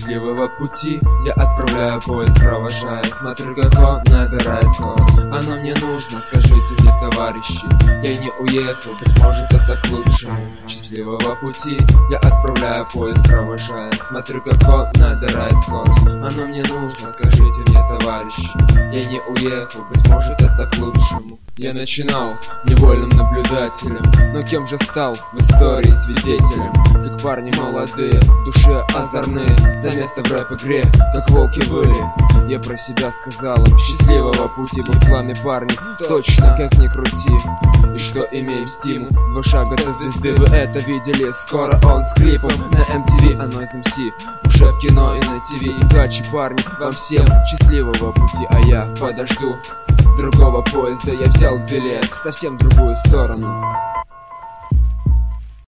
Счастливого пути я отправляю поезд, провожая. Смотрю, как он набирает скорость. Оно мне нужно, скажите мне, товарищи. Я не уехал, быть может это к лучшему. Счастливого пути я отправляю поезд, провожая. Смотрю, как он набирает скорость. Оно мне нужно, скажите мне, товарищи. Я не уехал, быть может это к лучшему. Я начинал невольным наблюдателем, но кем же стал в истории свидетелем? Как парни молодые, в душе озорные, за место в рэп-игре, как волки выли. Я про себя сказал им: счастливого пути, будь с вами, парни, точно, как ни крути. И что имеем стимул, 2 шага до звезды, вы это видели? Скоро он с клипом на MTV, а Noise MC уже в кино и на ТВ. Удачи, парни, вам всем счастливого пути, а я подожду другого поезда. Я взял билет в совсем другую сторону.